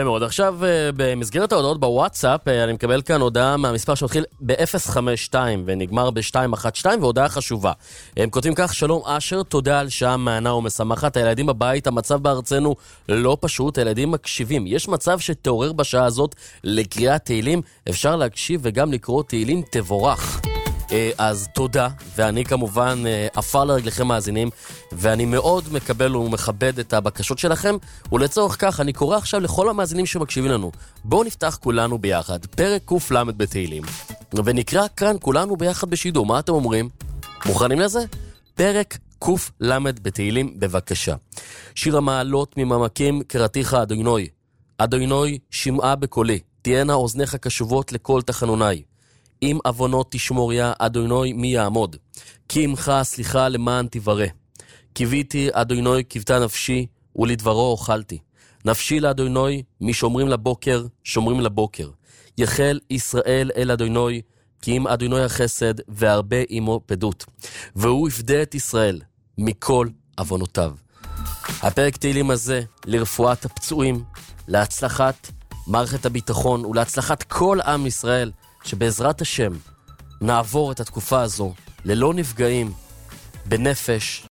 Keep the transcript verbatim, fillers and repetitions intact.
יפה מאוד. עכשיו, במסגרת ההודעות בוואטסאפ, אני מקבל כאן הודעה מהמספר שהתחיל ב-אפס חמש שתיים ונגמר ב-שתיים אחת שתיים, והודעה חשובה. הם כותבים כך: שלום אשר, תודה על שעה מענה ומשמחת. הילדים בבית, המצב בארצנו לא פשוט, הילדים מקשיבים. יש מצב שתעורר בשעה הזאת לקריאת תהילים, אפשר להקשיב וגם לקרוא תהילים, תבורך. אז תודה, ואני כמובן אפר לרגליכם מאזינים, ואני מאוד מקבל ומכבד את הבקשות שלכם, ולצורך כך אני קורא עכשיו לכל המאזינים שמקשיבים לנו, בואו נפתח כולנו ביחד פרק קוף למד בתהילים, ונקרא כאן כולנו ביחד בשידור. מה אתם אומרים? מוכנים לזה? פרק קוף למד בתהילים, בבקשה. שיר המעלות ממעמקים קראתיך אדוני, אדוני שמעה בקולי, תהיינה אוזניך קשובות לכל תחנוני. אם אבונות תשמוריה, אדוני מי יעמוד? כי עמך סליחה למען תברא. קיוויתי אדוני כבתה נפשי, ולדברו אוכלתי. נפשי לאדוני, משומרים לבוקר, שומרים לבוקר. יחל ישראל אל אדוני, כי אם אדוני החסד, והרבה עמו פדות. והוא יפדה את ישראל מכל אבונותיו. הפרק תהילים הזה לרפואת הפצועים, להצלחת מערכת הביטחון, ולהצלחת כל עם ישראל, שבעזרת השם נעבור את התקופה הזו ללא נפגעים בנפש,